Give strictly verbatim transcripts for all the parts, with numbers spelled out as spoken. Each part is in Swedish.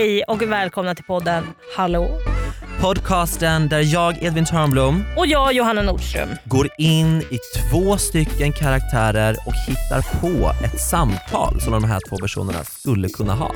Hej och välkomna till podden Hallå. Podcasten där jag, Edvin Törnblom, och jag, Johanna Nordström, går in i två stycken karaktärer och hittar på ett samtal som de här två personerna skulle kunna ha.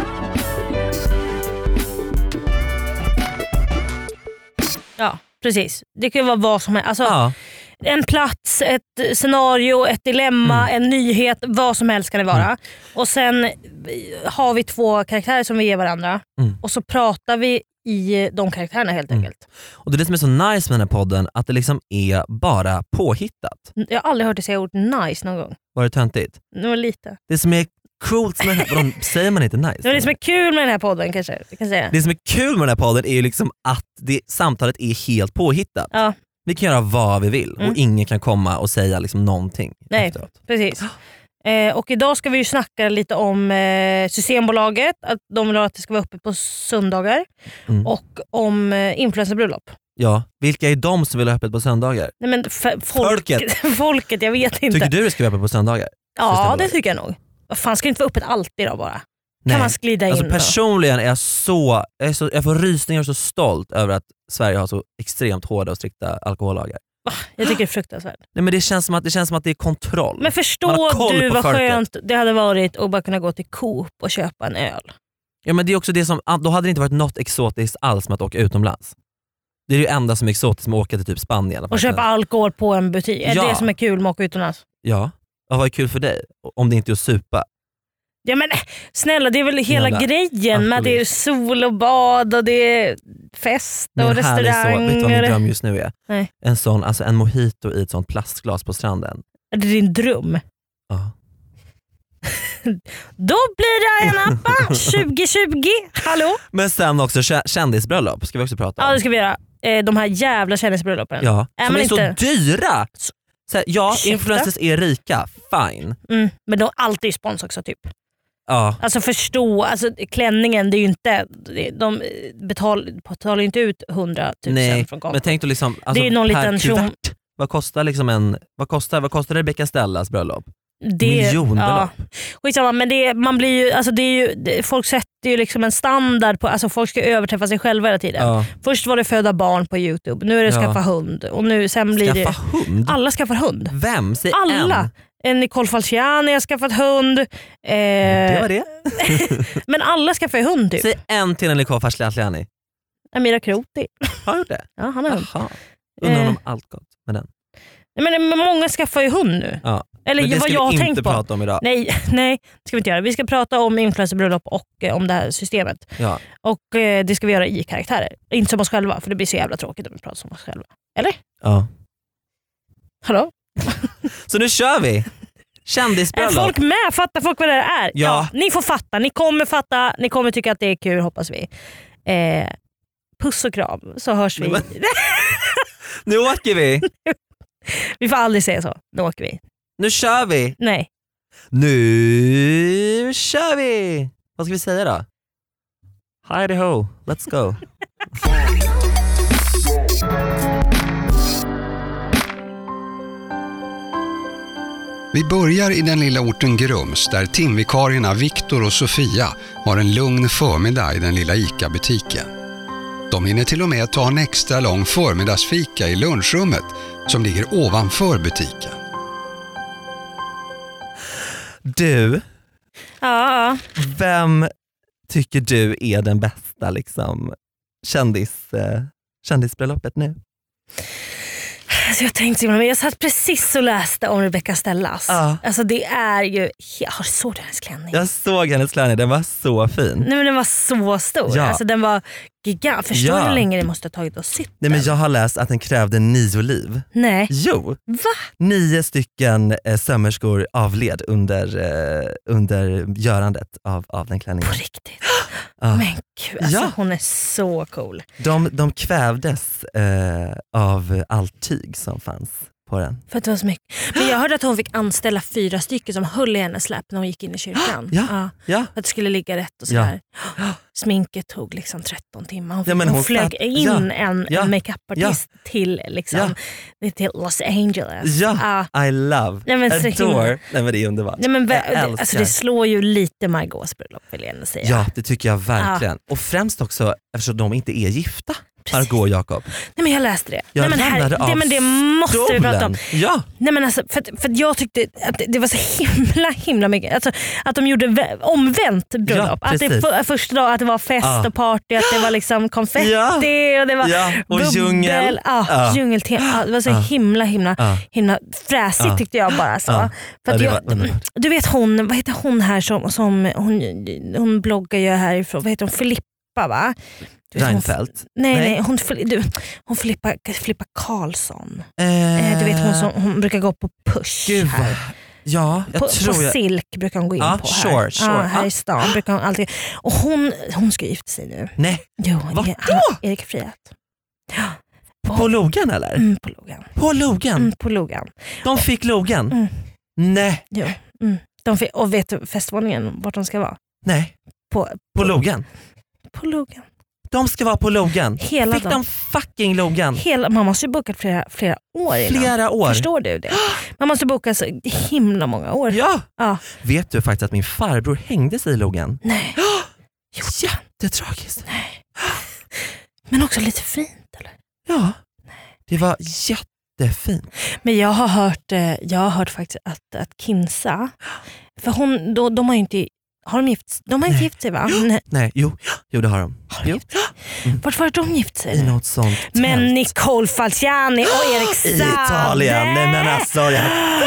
Ja, precis. Det kan ju vara vad som helst. Alltså, Ja. En plats, ett scenario, ett dilemma, Mm. en nyhet, vad som helst kan det vara. Mm. Och sen har vi två karaktärer som vi ger varandra. Mm. Och så pratar vi i de karaktärerna helt Mm. enkelt. Och det är det som är så nice med den här podden, att det liksom är bara påhittat. Jag har aldrig hört dig säga ordet nice någon gång. Var det töntigt? Det var lite. Det som är coolt med den här, vadå, säger man inte nice? Det var det som är kul med den här podden kanske. Jag kan säga. Det som är kul med den här podden är ju liksom att det, samtalet är helt påhittat. Ja. Vi kan göra vad vi vill Mm. och ingen kan komma och säga liksom någonting Nej. efteråt. Precis. Eh, och idag ska vi ju snacka lite om eh, Systembolaget, att de vill att det ska vara uppe på söndagar, Mm. och om eh, influencerbröllop. Ja, vilka är de som vill ha öppet på söndagar? Nej, men f- folk, Folket. folket, jag vet inte. Tycker du det ska vara öppet på söndagar? Ja, Systembolaget? det tycker jag nog. Vad fan, ska det inte vara öppet alltid då bara? Kan Nej. man glida in Alltså då? personligen är jag så, jag, är så, jag får rysningar och så stolt över att Sverige har så extremt hårda och strikta alkohollagar. Jag tycker det är fruktansvärt. Nej, men det känns som att det känns som att det är kontroll. Men Man förstå har koll du på vad folket. skönt det hade varit att bara kunna gå till Coop och köpa en öl. Ja, men det är också det som, då hade det inte varit något exotiskt alls med att åka utomlands. Det är det enda som är exotiskt med att åka till typ Spanien. Och köpa alkohol på en butik. Är Ja. det som är kul med att åka utomlands? Ja, och vad är kul för dig? Om det inte är att supa. Ja men snälla, det är väl hela Jävla grejen med att det är sol och bad och det är fest och Men härlig så, vet du vad min restauranger. dröm just nu är? Nej. En sån, alltså en mojito i ett sånt plastglas på stranden. Är det din dröm? Ja. Då blir det en appa tjugo tjugo. Hallå? Men sen också kä- kändisbröllop ska vi också prata om. Ja, det ska vi göra. Eh, De här jävla kändisbröllopen. Ja, Är som man är inte- så dyra. Så, här, ja, Ursäkta? influencers är rika, fine. Mm, men de har alltid spons också typ. Ja, Alltså förstå, alltså klänningen, det är ju inte, de betal, betalar ju inte ut hundratusen nej, från kontot. men tänk då liksom, alltså, Det är någon per liten kuvert, vad kostar liksom en, vad kostar, vad kostar Rebecca Stellas bröllop? Det, Miljonbelopp. ja. Skitsamma, men det, man blir ju, alltså det är ju, det, folk sätter ju liksom en standard på, alltså folk ska överträffa sig själva hela tiden. Ja. Först var det föda barn på YouTube, nu är det Ja. skaffa hund och nu sen blir Skaffa det hund? alla skaffar hund. Vem? Säg Alla. en. En Nicole Falciani har skaffat hund. Eh, Det var det. men alla skaffar ju hund typ. Säg en till en Nicole Falciani. Amira Kroti. Har du gjort det? Ja, han har hund. Jaha. Undrar Eh. om allt gott med den. Nej, men, men många skaffar ju hund nu. Ja. Eller Men det vad ska jag har vi tänkt inte på. prata om idag. Nej, nej, det ska vi inte göra. Vi ska prata om influencerbröllop och eh, om det här systemet. Ja. Och eh, det ska vi göra i karaktärer. Inte som oss själva, för det blir så jävla tråkigt om vi pratar som oss själva. Eller? Ja. Hallå? Så nu kör vi. Är Kändisbröllop. folk med? Fattar folk vad det här är? Ja. Ni får fatta. Ni kommer fatta. Ni kommer tycka att det är kul, hoppas vi. Eh, puss och kram, så hörs vi. Men- Nu åker vi. Vi får aldrig säga så. Nu åker vi. Nu kör vi. Nej. Nu kör vi. Vad ska vi säga då? Heidi ho, let's go. Vi börjar i den lilla orten Grums där timvikarierna Viktor och Sofia har en lugn förmiddag i den lilla ICA-butiken. De hinner till och med ta en extra lång förmiddagsfika i lunchrummet som ligger ovanför butiken. Du, Ja, vem tycker du är den bästa liksom, kändis, eh, kändisbröllopet nu? alltså jag tänkte så himla, men jag satt precis och läste om Rebecca Stellas. Ja. Alltså det är ju, jag har så hennes klänning. Jag såg hennes klänning, den var så fin. Nej, men den var så stor. Ja. Alltså den var gigant. Förstår Ja. du hur länge det måste ha tagit att sytt Nej, men den? jag har läst att den krävde nio liv. Nej. Jo, Va? nio stycken eh, sömmerskor avled under, eh, under görandet av, av den klänningen. På riktigt? Ja. Men gud, alltså Ja. hon är så cool. De, de kvävdes eh, av allt tyg som fanns på den. För att det var så mycket. Men jag hörde att hon fick anställa fyra stycken som höll i hennes släp när hon gick in i kyrkan. Ja, ja. ja. Att det skulle ligga rätt och sådär. Ja. Sminket tog liksom tretton timmar. Hon, Ja, men hon, hon flög fatt- in ja. en, Ja. en makeup-artist Ja. till, liksom, till Los Angeles. Ja, Ja. I love. Nej, men så Adore. himla- Nej, men det är underbart. Nej, men, Jag vä- älskar. alltså, det slår ju lite Margaux bröllop, vill jag ändå säga. Ja, det tycker jag verkligen. Och främst också eftersom de inte är gifta. Margaux och Jakob. Nej, men jag läste det. Jag Nej, men ramlade av det, men det måste vi prata om. stolen. Ja. Nej, men alltså, för, att- för att jag tyckte att det, det var så himla himla mycket. Alltså, att de gjorde vä- omvänt bröllop. Ja, att det precis. för, första dag att det var fest Ah. och party, att det var liksom konfetti Ja. och det var Ja, och bubbel. djungel. Ja, Ah. djungeltema. Ah, det var så Ah. himla himla Ah. himla fräsigt Ah. tyckte jag bara. Så. Ah. För Ja, att det jag, var underbart. du vet hon, vad heter hon här som, som hon, hon bloggar ju härifrån, vad heter hon, Filippa va? Du vet, hon, Reinfeldt. nej, Nej. nej, hon, du, hon Filippa, Filippa Karlsson. Eh, Eh, du vet hon som hon brukar gå på Push Gud, vad- här. Ja, jag På, tror på jag... Silk brukar hon gå in Ja, på sure, här. sure. Ja, här Ja. i stan brukar hon alltid. Och hon, hon ska gifta sig nu. Nej, Jo, Vart E- då? Erik Friat. Ja. på Logan eller? Mm, på Logan. På Logan? Mm, på Logan. De fick Logan? Mm. Nej, Jo. Mm. De fick, och vet du festvåningen vart de ska vara? nej. På, På Logan? på Logan. De ska vara på Logan. Hela Fick dagen. de fucking Logan? Hela, man måste ju boka flera, flera år innan. Flera år. Förstår du det? Man måste boka så himla många år. Ja. Ja. Vet du faktiskt att min farbror hängde sig i Logan? Nej. Jättetragiskt. Men också lite fint eller? Ja, det var jättefint. Men jag har hört, eh, jag har hört faktiskt att, att Kinsa, för hon, då, de har ju inte, har de gift, de har inte Nej. gift sig va? Nej. Nej, jo, jo det har de. Har de Jo. gift sig? Mm. Vart var det de gift sig? I något sånt Men tält. Nicole Falciani och Erik I Saade. Italien. Nej men alltså, jag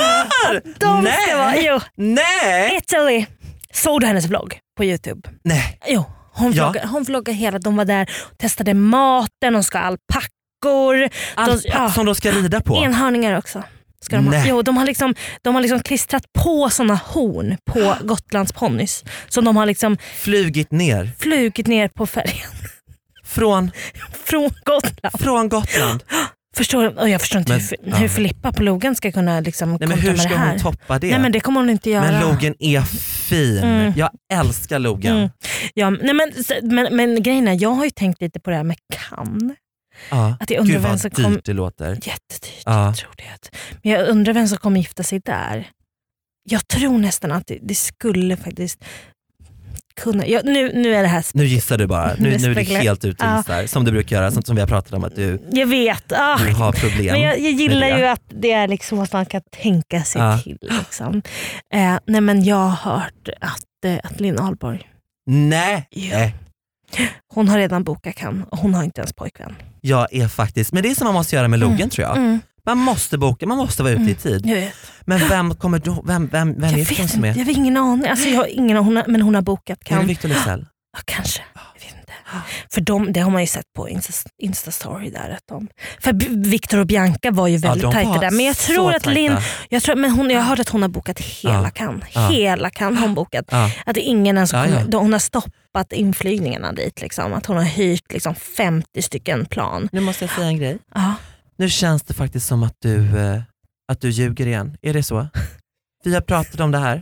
De Nej. ska vara, jo, Nej! Italy. Såg du hennes vlogg på YouTube? Nej. Jo, hon Ja. vloggar, hon vloggar hela, de var där och testade maten, de ska ha alpackor. Allt de, ja, som de ska rida på. enhörningar också. Ska de, ha. Nej. Jo, de, har liksom, de har liksom klistrat på såna horn på Gotlands ponnys. Som de har liksom Flugit ner. flugit ner på färjan Från, från Gotland. från Gotland. Förstår, och jag förstår inte Men, hur, ja. hur Filippa på Logan ska kunna liksom Nej, men kontra hur med ska det här. hon toppa det? Nej men det kommer hon inte göra. Men Logan är fin. Mm. Jag älskar Logan. Mm. Ja, nej men, men, men grejen är, jag har ju tänkt lite på det här med Cannes. Ja. Att jag undrar Gud vem vad som dyrt kom, det låter. jättedyrt, Ja. jag tror det. Men jag undrar vem som kommer gifta sig där. Jag tror nästan att det, det skulle faktiskt kunna, jag, nu, nu är det här, Nu gissar du bara. Nu, nu är du Spekulerar. helt ute och Ja. gissar. Som du brukar göra, som, som vi har pratat om att du, jag vet. Ah. du har problem. Men jag, jag gillar med det. ju att det är liksom att man kan tänka sig Ja. till. Liksom. Eh, nej men jag har hört att, eh, att Linn Ahlborg, Nej. Ja. Nej. hon har redan bokat Cannes och hon har inte ens pojkvän. Jag är faktiskt, men det är som man måste göra med Logan Mm. tror jag. Mm. Man måste boka, man måste vara ute Mm. i tid. Jag vet. Men vem kommer då, vem, vem, vem Jag är det vet som inte, är? jag har ingen aning. Alltså, jag har ingen aning hon har, men hon har bokat Är det Cannes. Victor Leksell? Ja, kanske. Jag vet inte. För de, det har man ju sett på Insta, Instastory där. Att de, för B- Victor och Bianca var ju väldigt de tajta var där. Men jag så tror att tajta. Linn, jag, tror, men hon, jag har hört att hon har bokat hela Ja. Cannes. Ja. Hela Cannes har hon bokat. Ja. Att det är ingen ens Ja, kommer, ja. då hon har stoppat inflygningarna dit. Liksom. Att hon har hyrt liksom, femtio stycken plan. Nu måste jag säga en grej. Ja. Nu känns det faktiskt som att du, eh, att du ljuger igen. Är det så? Vi har pratat om det här.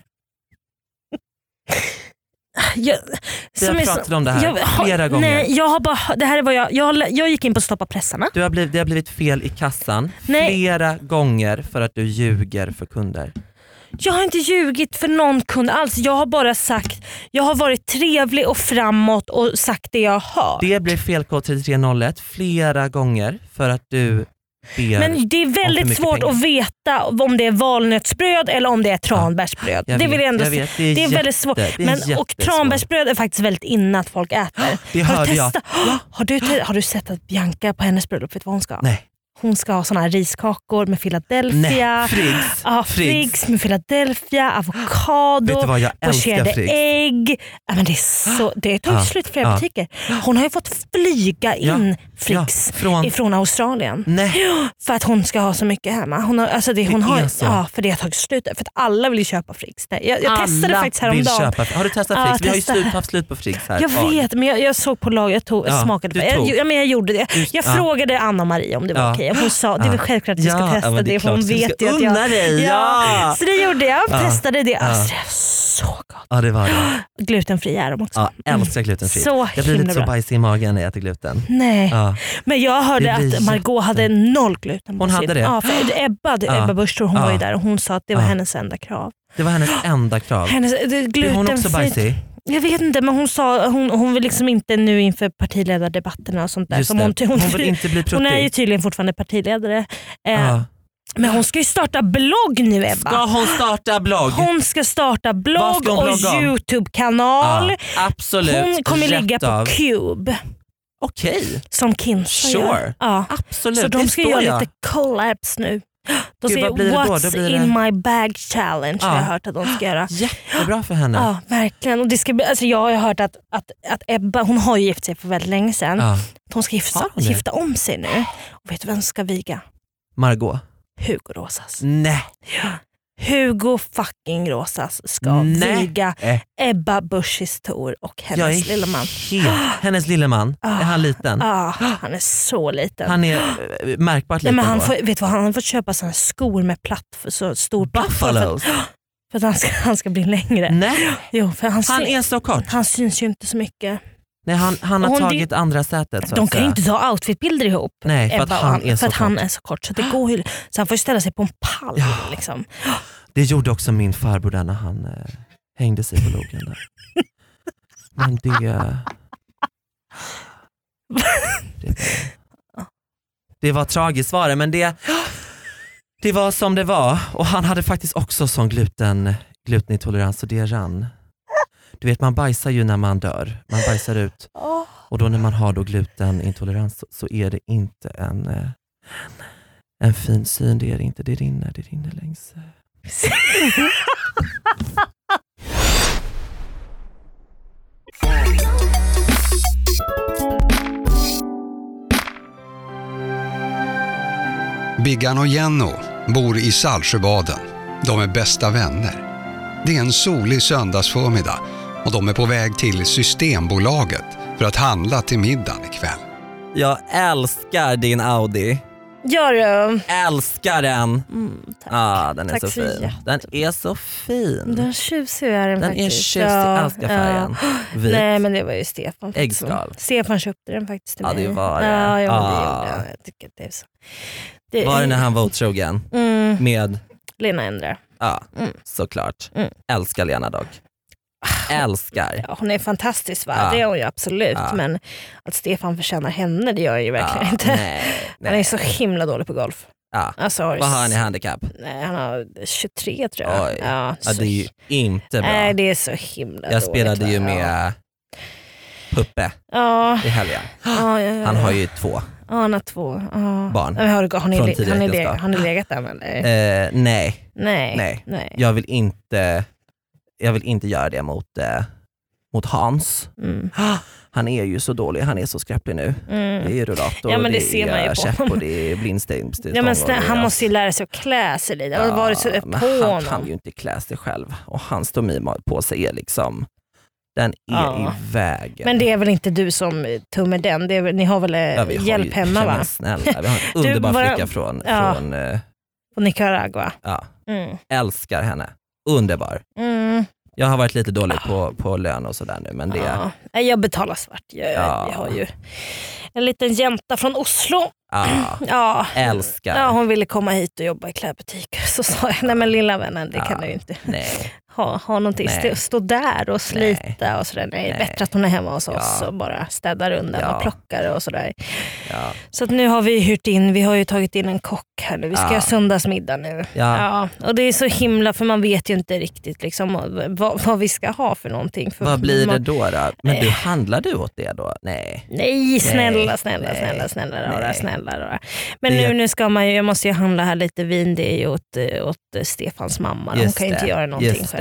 Jag, Vi har som är pratat så- om det här jag har- flera gånger. Nej, jag har bara, det här är vad jag, jag, har- jag gick in på Stoppa pressarna. Du har blivit, det har blivit fel i kassan Nej. flera gånger för att du ljuger för kunder. Jag har inte ljugit för någon kund alls. Jag har bara sagt, jag har varit trevlig och framåt och sagt det jag har. Det blir felkod tre tre noll ett flera gånger för att du ber. Men det är om för väldigt mycket svårt pengar. att veta om det är valnötsbröd eller om det är tranbärsbröd. Jag det vet, vill jag ändå jag se. vet, det är Det är jätte- väldigt svårt. det är Men, och jättesvårt. tranbärsbröd är faktiskt väldigt inne att folk äter. Det Har du, hörde jag. testat? Har, du, te- har du sett att Bianca på hennes bröllop, vet du vad hon ska ha? Nej. Hon ska ha såna här riskakor med Philadelphia. Nej, Friggs. Ja, Friggs. Friggs med Philadelphia, avokado, Vet du vad, jag älskar pocherade Friggs. ägg. Ja, men det, är så, det tar ju Ja, slut i flera ja. butiker. Hon har ju fått flyga in Ja, Friggs ja, från- ifrån Australien. Nej. För att hon ska ha så mycket hemma. Hon har, alltså det, hon Det har, är så. ja, för det har tagit slut. För att alla vill ju köpa Friggs. Jag, jag testade Alla faktiskt vill häromdagen. köpa. Har du testat Ja, Friggs? Vi har ju testa. slut, haft slut på Friggs här. Jag vet, men jag, jag såg på lag, jag, tog, jag Ja, smakade. du Jag, tog. jag, men jag gjorde det. Du- Jag ja. frågade Anna-Maria om det var Ja, okej grejen. Hon sa, det är väl självklart att vi ska Ja, testa ja, men det är det, för hon klart, du vet ska ju att unna jag... dig, ja. Så det gjorde jag, Ja. testade det. Ja. Alltså, det är så gott. Ja, det var det. Glutenfri är de också. Ja, älskar glutenfri. Så Jag blir lite himla så bra. bajsig i magen när jag äter gluten. Nej, Ja. men jag hörde Det blir att Margot hade noll gluten på Hon sin. hade det? Ja, för Ebba, Ja. Ebba Busch tror hon Ja. var ju där och hon sa att det var Ja. hennes enda krav. Det var hennes enda krav. Hennes, det, Blir hon också glutenfritt. bajsig? Jag vet inte, men hon sa hon, hon vill liksom inte nu inför partiledardebatterna och sånt där. Just Som det. hon, hon, Hon vill inte bli hon är ju pruttig. tydligen fortfarande partiledare. Eh, Ja. Men hon ska ju starta blogg nu, Ebba. Ska hon starta blogg? Hon ska starta Vad blogg ska hon och blogga om? YouTube-kanal. Ja, absolut. Hon kommer Rätt ligga på av. Cube Okej, som Kinsa Sure. gör. Ja. absolut. Så de det ska står göra jag. lite collabs nu. De Gud, ska vad blir det då? What's Då blir det- in my bag challenge Ja. har jag hört att de ska göra. Jättebra för henne. Ja, verkligen. Och det ska bli, alltså jag har hört att, att, att Ebba, hon har ju gift sig för väldigt länge sedan. Ja. Att hon ska gifta, Har hon det? gifta om sig nu. Och vet du vem som ska viga? Margot. Hugo Rosas. Nej. Hugo fucking Rosas ska Nej. viga Eh. Ebba Buschis Thor och Jag hennes är lilla man. helt... Hennes lille man. Ah. Är han liten? Ah, han är så liten. Han är eh, märkbart Nej, liten men han då. får, vet du vad, han har fått köpa såna skor med platt, för så stor plattform för, Buffalos. för att han ska, han ska bli längre. Nej, Jo, för han, han syn- är så kort. han syns ju inte så mycket. Nej, han, han har Hon- tagit andra sätet så De att kan ju säga. inte ta outfitbilder ihop. Nej, för att Ebba och han är för så att han kort. är så kort. Så, det går ju, så han får ju ställa sig på en pall. Ja. Liksom. Det gjorde också min farbror där när han eh, hängde sig på logen där. Men det... det, var, det var tragiskt var det, men det, det var som det var. Och han hade faktiskt också sån gluten, glutenintolerans och det rann. Du vet, man bajsar ju när man dör. Man bajsar ut. Och då när man har då glutenintolerans så, så är det inte en, eh, en fin syn. Det är det inte. Det rinner, det rinner längs... eh, Biggan och Jenno bor i Saltsjöbaden. De är bästa vänner. Det är en solig söndagsförmiddag och de är på väg till Systembolaget för att handla till middagen ikväll. Jag älskar din Audi. Gör du? Älskar den. Mm, tack. Ah, den är Tack så så fin. Den är så fin. Den tjusig är den Den är faktiskt. tjusig. Jag älskar färgen. Vit. Nej, men det var ju Stefan. faktiskt. Äggskal. Stefan köpte den faktiskt till Ja, mig. det var det. Ja, ja, men det Ah. gjorde jag. Jag tycker att det är så. Det, Var det när han var otrogen? Mm, Med, Lena Endre. ja, Mm. såklart. Mm. Älskar Lena dock. Älskar. Ja, hon är fantastisk, va? Ja. Det är hon ju absolut. Ja. Men att Stefan förtjänar henne, det gör jag ju verkligen Ja, inte. nej, Han är nej. så himla dålig på golf. Ja. Alltså, Vad har han i handikapp? Nej, han har tjugotre tror jag. Oj. Ja, Ja, så, det är ju inte bra. nej, det är så himla Jag dåligt, spelade va? ju Ja. med Puppe Ja, i helgen. ja, ja, ja. Han har ju två. Ja, han har två. Ja. Barn. Men Har, du- har, ni, Från le- tidigare har, ni, le- äktenskap. har ni legat där eller? Eh, nej, Nej. nej. nej. jag vill inte jag vill inte göra det mot, eh, mot Hans. Mm. Han är ju så dålig, han är så skräpplig nu. Mm. Det är rullator, Ja, men det det ser man ju är på käpp honom. och det är blindsteg. Ja, men snä, han måste ju lära sig att klä sig lite. Vad var det så på men han honom? kan ju inte klä sig själv. Och hans stomi på sig är liksom, den är Ja. i vägen. Men det är väl inte du som tummar den? Det är, väl- ni har väl eh, Ja, vi har hjälp ju, hemma, ja, va? men snälla, vi har en Du, underbar bara- flicka från, Ja. från eh, På Nicaragua. ja, Mm. älskar henne. Underbar. Mm. Jag har varit lite dålig på, på lön och sådär nu, men det Ja. Nej, jag betalar svart. Jag, Ja. jag har ju en liten jänta från Oslo. ah, Ja. älskar. Ja, hon ville komma hit och jobba i klädbutik. Så sa jag, nej men lilla vännen, det Ja. kan du ju inte Nej. ha, ha någonting. Nej. Stå, stå där och slita Nej. och sådär. Nej, Nej. bättre att hon är hemma hos oss Ja. och bara städar undan Ja. och plockar och sådär. Ja. Så att nu har vi hyrt in, vi har ju tagit in en kock här nu. Vi ska Ja. ha söndagsmiddag nu. Ja. Ja. Och det är så himla, för man vet ju inte riktigt liksom, vad, vad vi ska ha för någonting. För Vad blir det man, då? då? Men du, Nej. handlar du åt det då? Nej. Nej, snälla, Nej. snälla, Nej. snälla, snälla, rara, Nej. snälla, rara. Men Det- nu, nu ska man ju, jag måste ju handla här lite vin, det är ju åt, åt Stefans mamma. Hon Just kan ju inte det, göra någonting just själv.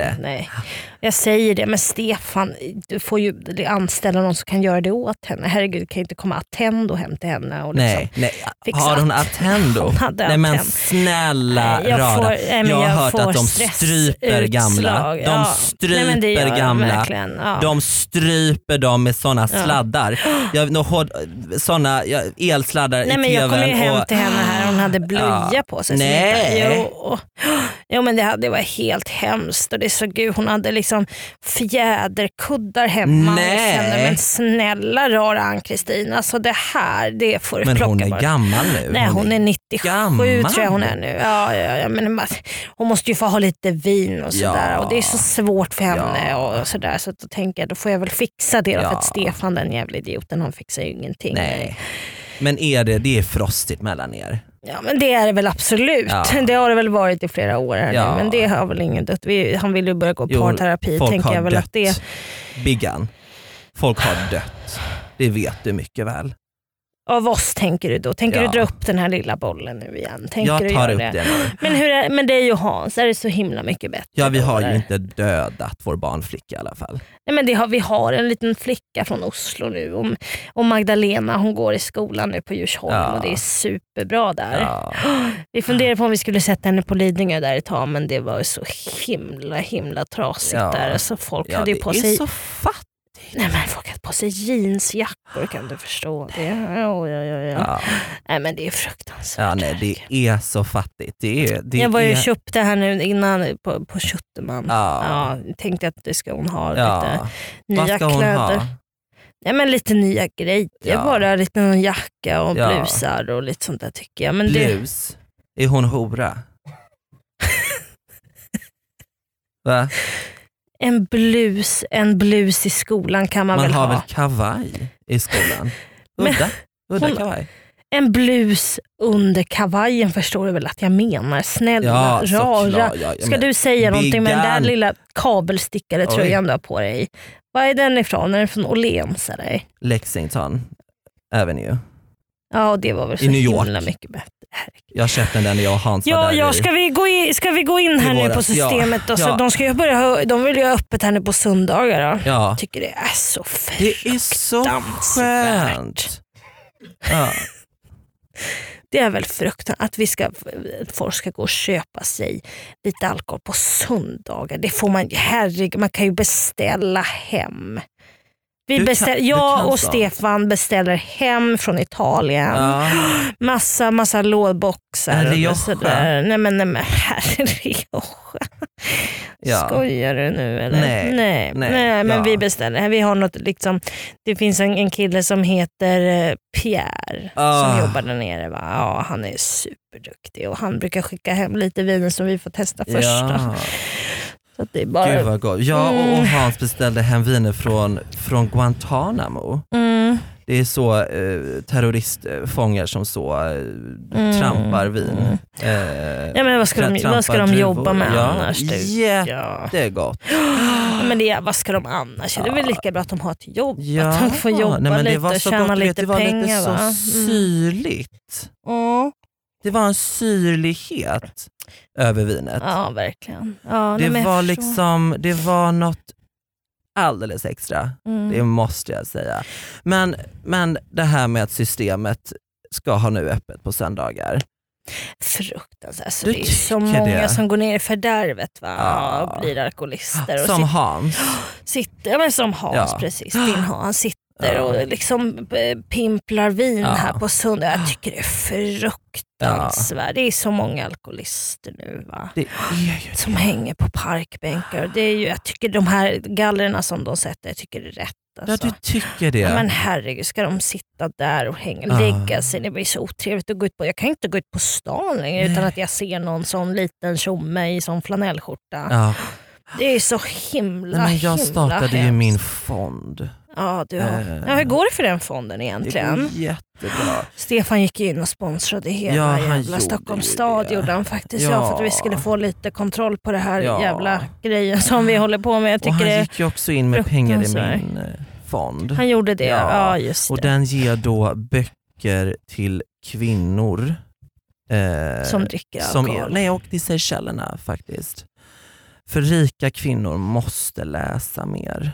det. Nej. Jag säger det, men Stefan, du får ju anställa någon som kan göra det åt henne. Herregud, kan ju inte komma Attendo hem till henne och liksom Nej, nej. Har hon Attendo? Hon hade nej men Attendo. snälla Nej, jag rara. får- nej, men jag har jag hört får att de stryper gamla. stressutslag. De Ja. stryper Nej, men det gör de gamla. verkligen. Ja. De stryper dem med såna Ja. sladdar. Jag, no, hård, såna ja, elsladdar Nej, i men jag kom ju tvn. hem och, till henne här, hon hade blöja Ja. på sig. Nej. Så jo, jo men det, hade, det var helt hemskt och det så gud, hon hade liksom fjäderkuddar hemma. Nej. Henne. Men snälla rara Ann-Kristina, så det här, det får du men plocka hon är bara. gammal nu. Nej, hon är nittiosju gammal. tror jag hon är nu. Ja, ja, ja, men hon måste ju få ha lite vin och sådär. Ja. Och det är så svårt för henne Ja. och sådär. Så då tänker jag, då får jag väl fixa det då, Ja. för att Stefan, den jävla idioten, han fixar ju ingenting. Nej. Men är det, det är frostigt mellan er? Ja, men det är det väl absolut. Ja. Det har det väl varit i flera år här Ja. nu, men det har väl ingen dött. Vi, han vill ju börja gå Jo, parterapi, folk tänker har jag väl dött. att det. Biggan. Folk har dött. Det vet du mycket väl. Av oss tänker du då? Tänker Ja. du dra upp den här lilla bollen nu igen? Tänker Jag du tar göra upp det? det nu. Men, hur är, men dig och Hans, är det så himla mycket bättre? Ja, vi då, har ju eller? inte dödat vår barnflicka i alla fall. Nej, men det har, vi har en liten flicka från Oslo nu och, och Magdalena, hon går i skolan nu på Djursholm Ja. och det är superbra där. Ja. Vi funderade på om vi skulle sätta henne på Lidingö där ett tag, men det var så himla himla trasigt Ja. där. Så folk Ja, hade ju det på är sig så fattigt. Nej, men folk hade på sig jeansjackor, kan du förstå det? Ja, ja, ja, ja. Ja. Nej, men det är fruktansvärt. Ja, nej, det är så fattigt. Det är, det jag var ju är... köpte här nu innan på, på Kötterman. Ja. Ja, tänkte att det ska hon ha Ja. lite Vad nya ska hon kläder. ha? Ja, men lite nya grejer, Ja. bara lite någon jacka och Ja. blusar och lite sånt där tycker jag. Men det, Blus? Är hon hora? Va? en blus, en blus i skolan kan man, Man väl har ha. väl kavaj i skolan? Men- Udda, udda hon- kavaj. En blus under kavajen förstår du väl att jag menar. Snälla, Ja, rara. såklart. Ja, Ska men- du säga någonting med den där Biggan. lilla kabelstickade Oj. tröjan du har på dig? Var är den ifrån? Är den från Åhléns eller? Lexington Avenue. Ja, och det var väl så I New York. himla mycket bättre. Herregud. Jag köpte den där jag och Hans var Ja, där ja i. ska, vi gå in, ska vi gå in här I nu våras, på systemet? ja. Då? Så Ja. de, ska ju börja, ha- de vill ju ha öppet här nu på söndagar. Då. Ja, Jag tycker det är så det är så fruktansvärt. skönt. Ja. Det är väl fruktansvärt att vi ska, folk ska gå och köpa sig lite alkohol på söndagar. Det får man, herregud, man kan ju beställa hem. Vi Du kan- beställ, du jag kan och så. Stefan beställer hem från Italien. Ja. Massa, massa lådboxar. En och Rioja. sådär. Nej men, nej, men herre Rioja. Ja. Skojar du nu eller? Nej, nej, nej, nej, men ja. vi beställer. Vi har något, liksom, det finns en, en kille som heter eh, Pierre Ah. som jobbar där nere. Va? Ja, han är superduktig och han brukar skicka hem lite vin som vi får testa först. Då. Ja. Så att det är bara... Gud vad gott. Jag och- och Mm. Hans beställde hem viner från, från Guantanamo. mm, Det är så eh, terroristfångar som så eh, Mm. trampar vin. Eh, ja, men vad ska de, trampar vad ska de druvor. jobba med Ja, annars? Du? Ja. Jättegott. Ja, men det, vad ska de annars? Det är väl lika bra att de har ett jobb. Ja. Att de får jobba Nej, men lite det var och så tjäna gott, lite vet, det var pengar. lite så va? Mm. syrligt. Mm. Det var en syrlighet över vinet. Ja, verkligen. Ja, det nej, men jag var förstår. liksom, det var något alldeles extra. Mm. Det måste jag säga. Men, men det här med att systemet ska ha nu öppet på söndagar. Fruktansvärt. Alltså, Du det är så tycker många det? som går ner i fördärvet va? Ja. och blir alkoholister. Och Som sitter, Hans. sitter, ja, men som Hans, Ja. precis. Din Hans, han sitter Ja. och liksom eh, pimplar vin Ja. här på söndag. Jag tycker det är fruktansvärt. Det är så många alkoholister nu va? Det är ju Som hänger på parkbänkar. Det är ju, jag tycker de här gallerna som de sätter, jag tycker det är rätt. Ja, Alltså. du tycker det. Ja, men herregud, ska de sitta där och hänga, Ah. lägga sig? Det blir så otrevligt att gå ut på. Jag kan inte gå ut på stan längre utan att jag ser någon sån liten tjomme i sån flanellskjorta. Ja. Det är så himla, Nej, men jag himla startade ju hemskt. min fond. Ja, du har. Eh. Ja, hur går det för den fonden Det egentligen? går jättebra. Stefan gick in och sponsrade hela Ja, han jävla gjorde Stockholms ju stad det. gjorde han faktiskt. Ja. Ja. för att vi skulle få lite kontroll på det här Ja. jävla grejen som vi håller på med. Jag Och tycker han det, gick ju också in med pengar i fruktansvärt. min eh, fond. han gjorde det. Ja, Ja. just Och det. den ger då böcker till kvinnor. Eh, Som dricker som alkohol. är, nej, och till Seychellerna faktiskt. För rika kvinnor måste läsa mer.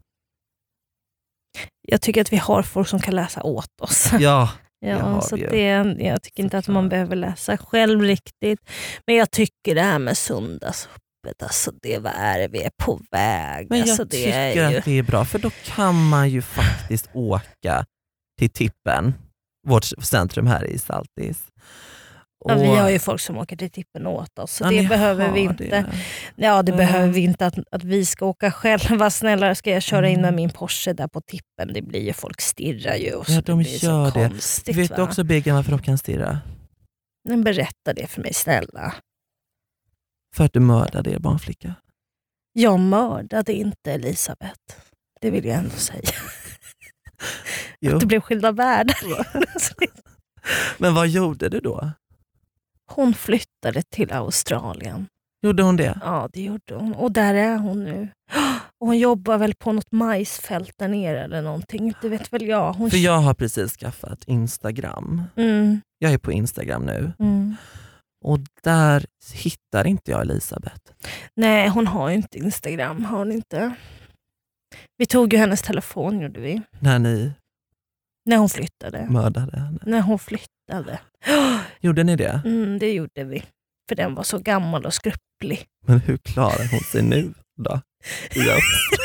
Jag tycker att vi har folk som kan läsa åt oss. Ja, ja, så det, jag tycker inte att man behöver läsa själv riktigt. Men jag tycker det här med söndagsöppet, alltså det vad är det vi är på väg. Men jag alltså, det tycker är ju... att det är bra, för då kan man ju faktiskt åka till Tippen, vårt centrum här i Saltis. Och... Ja, vi har ju folk som åker till Tippen åt oss, så ja, det behöver vi inte. Det. Ja, det mm. behöver vi inte att, att vi ska åka själva. Snällare ska jag köra in med min Porsche där på Tippen. Det blir ju, folk stirrar ju. Och så ja, de det blir gör så det. Konstigt, Vet va? du också, Biggan, varför de kan stirra? Men berätta det för mig, snälla. För att du mördade er barnflicka. Jag mördade inte Elisabeth. Det vill jag ändå säga. Jo. Att det blev skilda världar. Men vad gjorde du då? Hon flyttade till Australien. Gjorde hon det? Ja, det gjorde hon. Och där är hon nu. Och hon jobbar väl på något majsfält där nere eller någonting. Det vet väl jag. Hon... För jag har precis skaffat Instagram. Mm. Jag är på Instagram nu. Mm. Och där hittar inte jag Elisabeth. Nej, hon har ju inte Instagram. Har hon inte. Vi tog ju hennes telefon, gjorde vi. När ni När hon flyttade. mördade henne. När hon flyttade. Gjorde ni det? Mm, det gjorde vi. För den var så gammal och skrupplig. Men hur klarar hon sig nu då? Ja.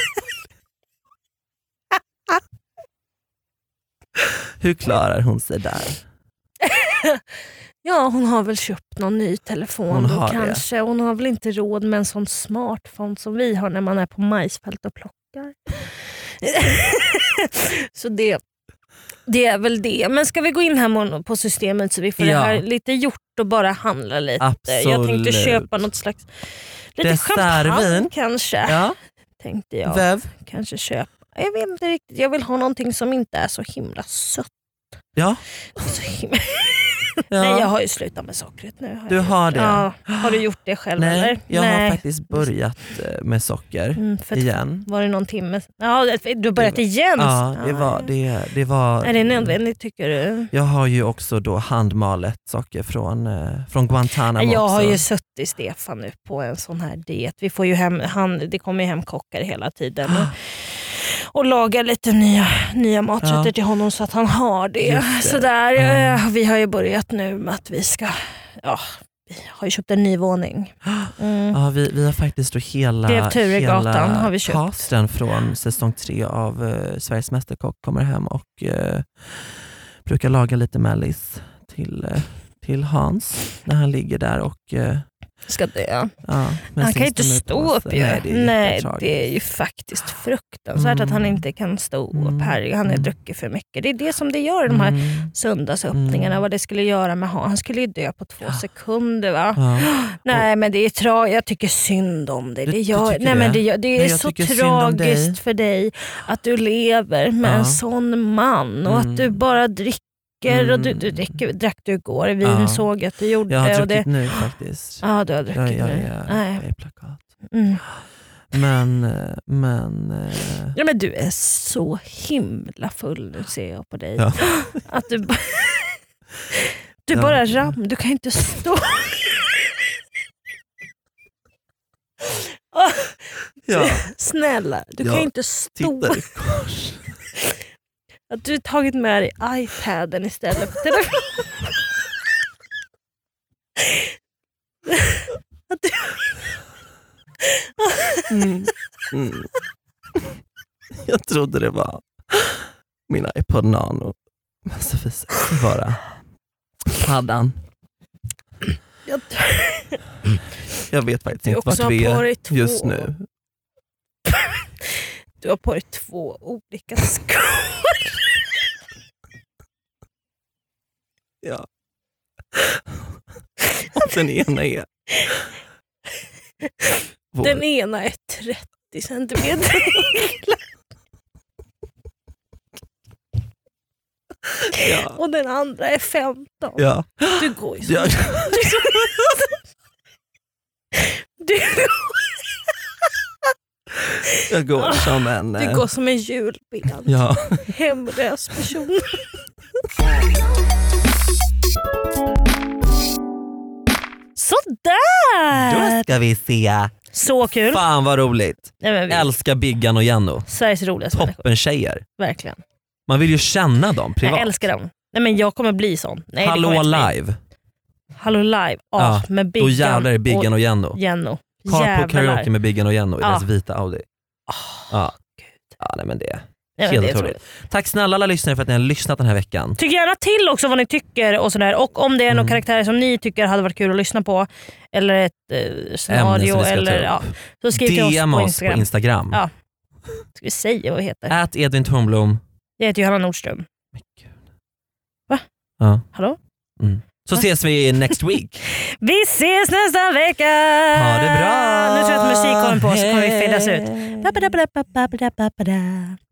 Hur klarar hon sig där? Ja, hon har väl köpt någon ny telefon Hon då har kanske. det. Hon har väl inte råd med en sån smartphone som vi har när man är på majsfält och plockar. Så det, det är väl det. Men ska vi gå in här på systemet så vi får Ja. det här lite gjort och bara handla lite. Absolut. Jag tänkte köpa något slags lite champagne Dessertvin. kanske. Ja. Tänkte jag. Väv. Kanske köpa. Jag vet inte riktigt. Jag vill ha någonting som inte är så himla sött. Ja. Så himla... Ja. Nej, jag har ju slutat med sockret nu. Du jag har gjort. det? Ja. Har du gjort det själv Nej, eller? jag Nej. har faktiskt börjat eh, med socker Mm, för igen. Var det någon timme? Ja, du har börjat igen? Ja, det var, det, det var... Är det nödvändigt tycker du? Jag har ju också då handmalet socker från, eh, från Guantanamo Jag också. har ju suttit Stefan nu på en sån här diet. Vi får ju hem, han, det kommer ju hem kockar hela tiden. Och, och lagar lite nya, nya maträtter Ja. till honom så att han har det. Just det. Så där, Ja. eh, vi har ju börjat nu med att vi ska... Ja, vi har ju köpt en ny våning. Mm. Ja, vi, vi har faktiskt då hela, Grev Turegatan hela har vi köpt. casten från säsong tre av uh, Sveriges Mästerkock kommer hem och uh, brukar laga lite mellis till, uh, till Hans när han ligger där och uh, Ska dö. ja, med Han sin kan ju inte stomipåse. stå upp ju. Nej, det är, Nej, det är ju faktiskt fruktansvärt Mm. att han inte kan stå upp. Mm. Här. Han har Mm. druckit för mycket. Det är det som det gör de här Mm. söndagsöppningarna. Mm. Vad det skulle göra med honom. Han skulle ju dö på två sekunder va? Ja. Nej men det är tra- jag tycker synd om dig. Du- Det, du gör, tycker nej, men det? det, gör, det Men är jag så tycker synd om dig. tragiskt för dig att du lever med Ja. en sån man och Mm. att du bara dricker. Mm. Och du, du dricker, drack du igår, vin Ja. såg att du gjorde. Jag har och druckit det, nu faktiskt. ja du har druckit Jag, jag, nu. jag, Nej. jag är plakat. Mm. Men, eh, men eh, Ja, men du är så himla full nu ser jag på dig. ja. Att du, ba- du Ja. bara ram, du kan inte stå. Åh, Ja. snälla, du Ja, kan inte stå. Tittar i kors. Att du har tagit med dig iPaden istället för telefon. Att du... Mm. Mm. Jag trodde det var min iPod Nano. Men så visade det sig vara paddan. Jag Jag vet faktiskt Du inte också vart vi har på dig är två- just nu. Du har på dig två olika skor. Ja. Och den ena är vår. Den ena är trettio centimeter. Ja. Och den andra är femton. Ja. Du går ju som... Ja. Du, Jag går som en... du eh, går som en julbild. Ja. Hemlös person. Då Sådär! ska vi se Så kul. Fan vad roligt. Nej, men vi, Älskar Biggan och Jenno. Sveriges roligaste människor. Toppen tjejer. Verkligen. Man vill ju känna dem privat. Jag älskar dem. Nej, men jag kommer bli sån. Nej, det Hallå kommer jag inte bli. live. Hallå live. Ja, Ja, med Då Biggan jävlar är Biggan och Jenno. Jenno. Carpool Jävlar. karaoke med Biggan och Jenno i Ja. deras vita Audi. Oh, Ja. Ja, nej, men det är nej, men helt det är otroligt. otroligt. Tack snälla alla lyssnare för att ni har lyssnat den här veckan. Tyck gärna till också vad ni tycker och sådär. Och om det är Mm. några karaktärer som ni tycker hade varit kul att lyssna på. Eller ett eh, scenario. vi ska ta Eller, upp. ja, så skriv till oss D M på oss Instagram. på Instagram. Ja. Ska vi säga vad vi heter? Ät Edvin Törnblom. Jag heter Johanna Nordström. Men gud. Va? Ja. Hallå? Mm. Så ses vi next week. Vi ses nästa vecka! Ha det bra! Nu tror jag att musik kommer på så kommer vi fedas ut. Ba-ba-da-ba-da-ba-ba-da-ba-da.